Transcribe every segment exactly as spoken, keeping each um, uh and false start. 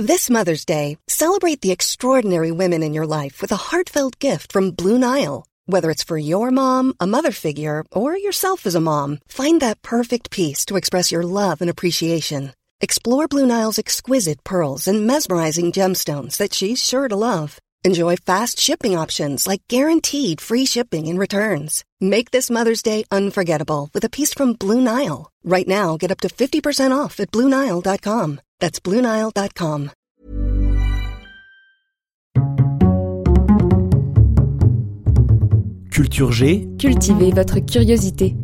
This Mother's Day, celebrate the extraordinary women in your life with a heartfelt gift from Blue Nile. Whether it's for your mom, a mother figure, or yourself as a mom, find that perfect piece to express your love and appreciation. Explore Blue Nile's exquisite pearls and mesmerizing gemstones that she's sure to love. Enjoy fast shipping options like guaranteed free shipping and returns. Make this Mother's Day unforgettable with a piece from Blue Nile. Right now, get up to fifty percent off at blue nile dot com. That's blue nile dot com. Culture G. Cultivez votre curiosité.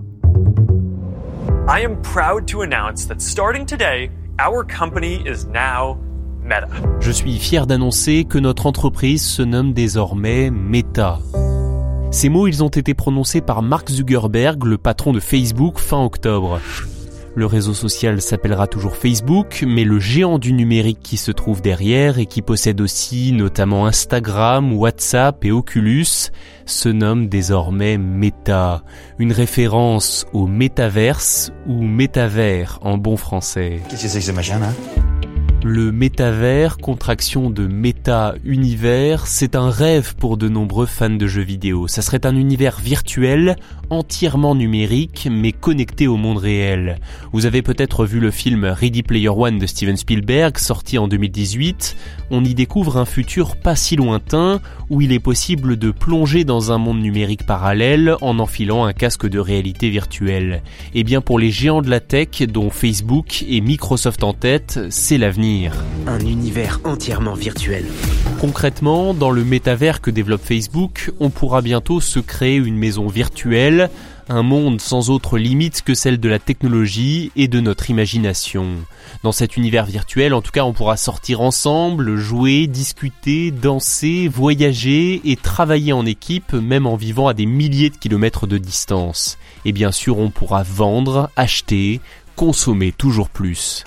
I am proud to announce that starting today, our company is now Meta. Je suis fier d'annoncer que notre entreprise se nomme désormais Meta. Ces mots, ils ont été prononcés par Mark Zuckerberg, le patron de Facebook, fin octobre. Le réseau social s'appellera toujours Facebook, mais le géant du numérique qui se trouve derrière et qui possède aussi notamment Instagram, WhatsApp et Oculus se nomme désormais Meta, une référence au métaverse ou métavers en bon français. Qu'est-ce que c'est que ce machin là ? Le métavers, contraction de méta-univers, c'est un rêve pour de nombreux fans de jeux vidéo. Ça serait un univers virtuel, entièrement numérique, mais connecté au monde réel. Vous avez peut-être vu le film Ready Player One de Steven Spielberg, sorti en deux mille dix-huit. On y découvre un futur pas si lointain, où il est possible de plonger dans un monde numérique parallèle en enfilant un casque de réalité virtuelle. Et bien pour les géants de la tech, dont Facebook et Microsoft en tête, c'est l'avenir. Un univers entièrement virtuel. Concrètement, dans le métavers que développe Facebook, on pourra bientôt se créer une maison virtuelle, un monde sans autre limite que celle de la technologie et de notre imagination. Dans cet univers virtuel, en tout cas, on pourra sortir ensemble, jouer, discuter, danser, voyager et travailler en équipe, même en vivant à des milliers de kilomètres de distance. Et bien sûr, on pourra vendre, acheter, consommer toujours plus.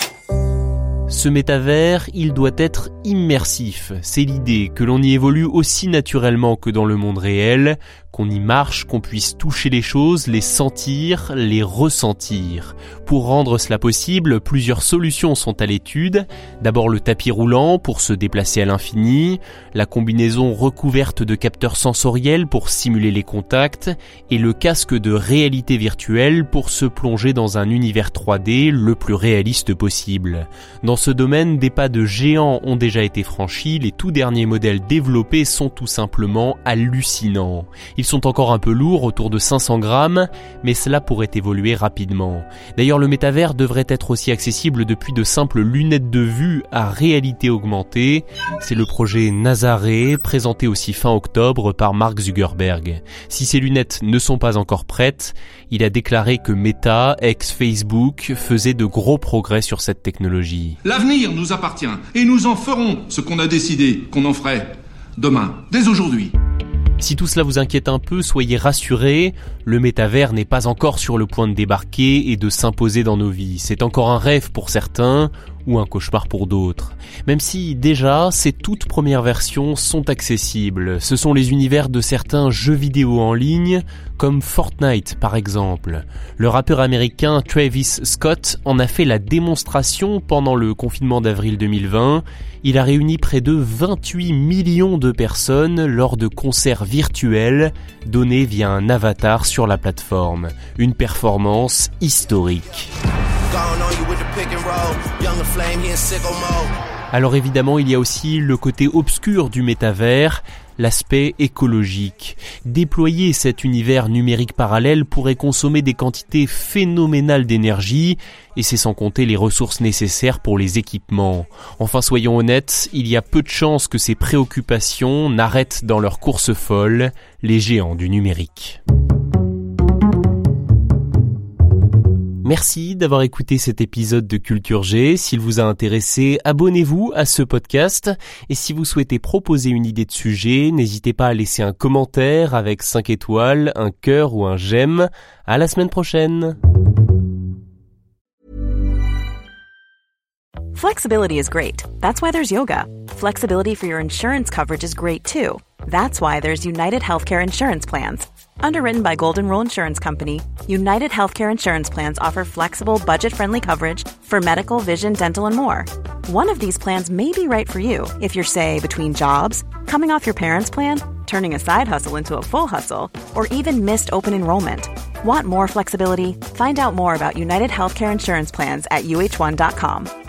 Ce métavers, il doit être immersif. C'est l'idée que l'on y évolue aussi naturellement que dans le monde réel, qu'on y marche, qu'on puisse toucher les choses, les sentir, les ressentir. Pour rendre cela possible, plusieurs solutions sont à l'étude. D'abord le tapis roulant pour se déplacer à l'infini, la combinaison recouverte de capteurs sensoriels pour simuler les contacts, et le casque de réalité virtuelle pour se plonger dans un univers trois D le plus réaliste possible. Dans ce domaine, des pas de géants ont déjà été franchis, les tout derniers modèles développés sont tout simplement hallucinants. Ils sont encore un peu lourds, autour de cinq cents grammes, mais cela pourrait évoluer rapidement. D'ailleurs, le métavers devrait être aussi accessible depuis de simples lunettes de vue à réalité augmentée. C'est le projet Nazare, présenté aussi fin octobre par Mark Zuckerberg. Si ces lunettes ne sont pas encore prêtes, il a déclaré que Meta, ex-Facebook, faisait de gros progrès sur cette technologie. L'avenir nous appartient et nous en ferons ce qu'on a décidé qu'on en ferait demain, dès aujourd'hui. Si tout cela vous inquiète un peu, soyez rassurés, le métavers n'est pas encore sur le point de débarquer et de s'imposer dans nos vies. C'est encore un rêve pour certains ou un cauchemar pour d'autres. Même si déjà, ces toutes premières versions sont accessibles. Ce sont les univers de certains jeux vidéo en ligne, comme Fortnite par exemple. Le rappeur américain Travis Scott en a fait la démonstration pendant le confinement d'avril deux mille vingt. Il a réuni près de vingt-huit millions de personnes lors de concerts virtuels donnés via un avatar sur la plateforme. Une performance historique. Alors évidemment, il y a aussi le côté obscur du métavers, l'aspect écologique. Déployer cet univers numérique parallèle pourrait consommer des quantités phénoménales d'énergie, et c'est sans compter les ressources nécessaires pour les équipements. Enfin, soyons honnêtes, il y a peu de chances que ces préoccupations n'arrêtent dans leur course folle les géants du numérique. Merci d'avoir écouté cet épisode de Culture G. S'il vous a intéressé, abonnez-vous à ce podcast. Et si vous souhaitez proposer une idée de sujet, n'hésitez pas à laisser un commentaire avec cinq étoiles, un cœur ou un j'aime. À la semaine prochaine. Flexibility is great. That's why there's yoga. Flexibility for your insurance coverage is great too. That's why there's United Healthcare Insurance Plans. Underwritten by Golden Rule Insurance Company, United Healthcare Insurance Plans offer flexible, budget-friendly coverage for medical, vision, dental, and more. One of these plans may be right for you if you're, say, between jobs, coming off your parents' plan, turning a side hustle into a full hustle, or even missed open enrollment. Want more flexibility? Find out more about United Healthcare Insurance Plans at U H one dot com.